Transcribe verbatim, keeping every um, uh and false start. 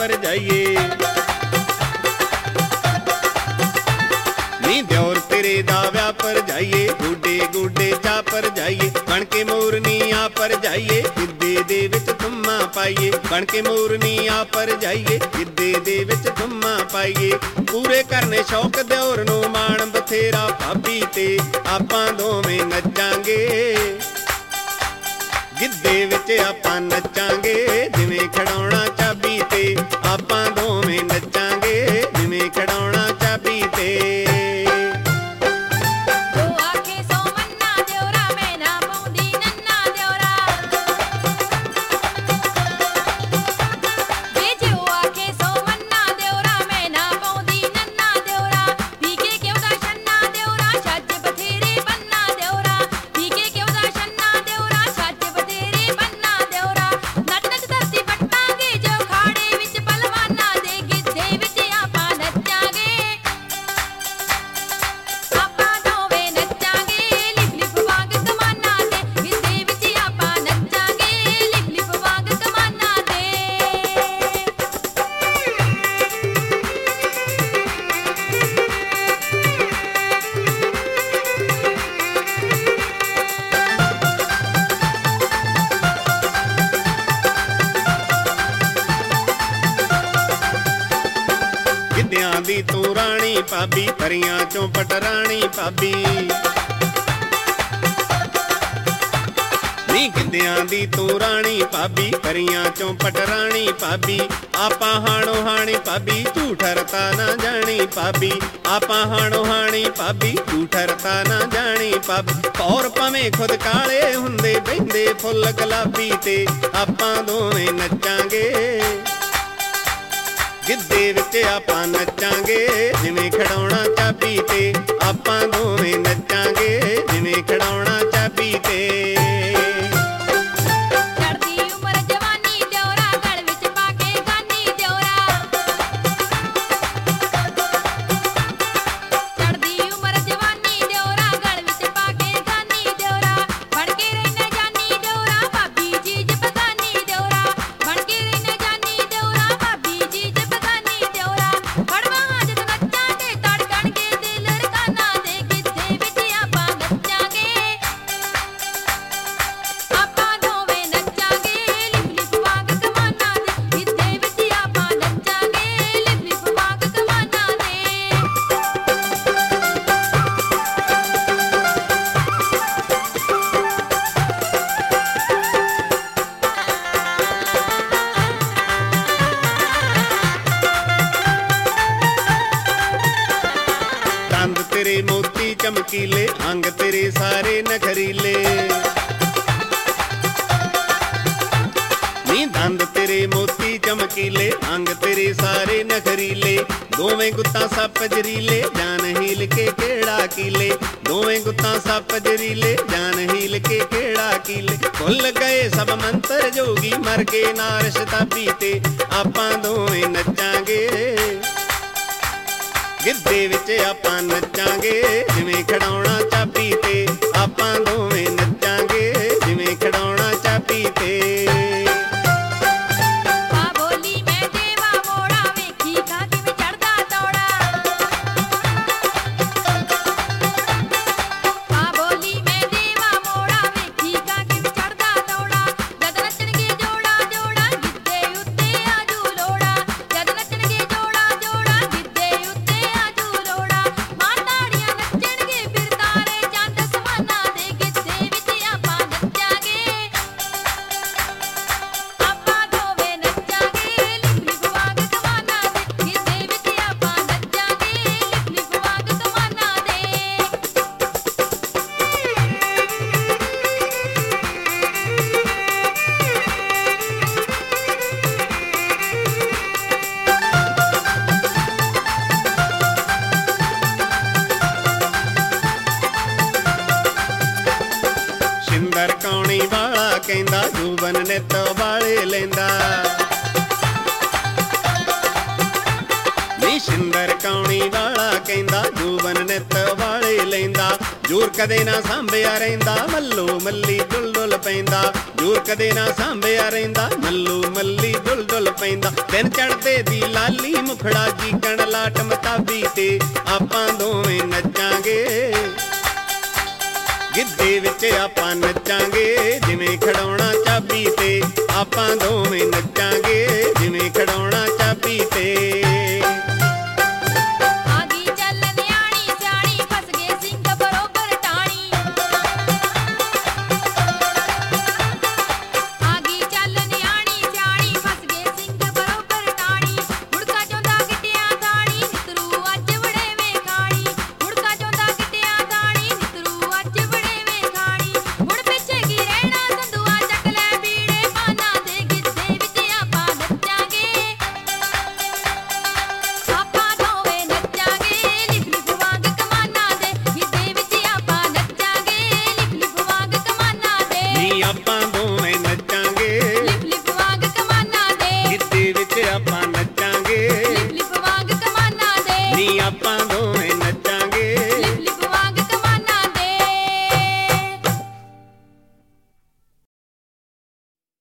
पर जाइए। नी दियोर तेरे दा व्याह पर जाइए, गोडे गोडे चा पर जाइए, बन के मोरनी आ पर जाइए, गिद्धे दे विच धुम्मा पाइए। बन के मोरनी आ पर जाइए, गिद्धे दे विच धुम्मा पाइए। पूरे करने शौक दियोर नूं माण बथेरा भाभी ते आपां दोवें नच्चांगे। गिद्धे विच आपां नच्चांगे, जिवें खड़ाउणा चाबी ते आपां दोवें नच्चांगे, जिवें खड़ाउणा चाबी ते। गिद्धियां दी तू राणी भाभी, परियां चों पटराणी भाभी। नी गिद्धियां दी तू राणी भाभी, परियां चों पटराणी भाभी। आपां हाणो हाणी भाभी, तू ठरता ना जानी भाभी। आपां हाणो हाणी भाभी, तू ठरता ना जानी भाभी। और भावें खुद काले हुंदे बहिंदे फुੱਲ गुलाबी ते आपां दोवें नच्चांगे। गिद्धे विच आपां नच्चांगे, जिवें खड़ाउणा चाबी ते आपां दोवें नच्चांगे, जिवें खड़ाउणा चाबी ते। तेरे मोती चमकीले, अंग तेरे सारे नखरीले। नी दंद तेरे मोती चमकीले, अंग तेरे सारे नखरीले। दोवें गुत्तां सप जरीले, जान हील के केड़ा कीले। दोवें गुत्तां सप जरीले, जान हील के केड़ा कीले। भुल गए सब मंत्र जोगी, मर के नार शताबी ते आपां दोवें नच्चांगे। गिद्धे विच आपां नच्चांगे, जिवें खड़ाउणा चाबी ते आपां दोवें नच्चांगे, जिवें खड़ाउणा चाबी ते। कौणी वाला कहंदा, जूबन नित वाले लैंदा। नी शिंदर कौणी वाला कहंदा, जूबन नित वाले लैंदा। ਜੂਰ ਕਦੇ ਨਾ ਸਾਂਭਿਆ ਰਹਿੰਦਾ ਮੱਲੋ ਮੱਲੀ ਡੁੱਲ ਡੁੱਲ ਪੈਂਦਾ ਜੂਰ ਕਦੇ ਨਾ ਸਾਂਭਿਆ ਰਹਿੰਦਾ ਮੱਲੋ ਮੱਲੀ ਡੁੱਲ ਡੁੱਲ ਪੈਂਦਾ ਦਿਨ ਚੜ੍ਹਦੇ ਦੀ ਲਾਲੀ ਮੁਖੜਾ ਜੀਕਣ ਲਾਟ ਮਤਾਬੀ ਤੇ ਆਪਾਂ ਦੋਵੇਂ ਨੱਚਾਂਗੇ ਗਿੱਧੇ ਵਿੱਚ ਆਪਾਂ ਨੱਚਾਂਗੇ ਜਿਵੇਂ ਖੜਾਉਣਾ ਚਾਬੀ ਤੇ ਆਪਾਂ ਦੋਵੇਂ ਨੱਚਾਂਗੇ ਜਿਵੇਂ ਖੜਾਉਣਾ ਚਾਬੀ ਤੇ ਆਪਾਂ ਦੋਵੇਂ ਨੱਚਾਂਗੇ ਲਿਪ ਲਿਪ ਵਾਂਗ ਕਮਾਨਾਂ ਦੇ ਗਿੱਧੇ ਵਿੱਚ ਆਪਾਂ ਨੱਚਾਂਗੇ ਲਿਪ ਲਿਪ ਵਾਂਗ ਕਮਾਨਾਂ ਦੇ ਨੀ ਆਪਾਂ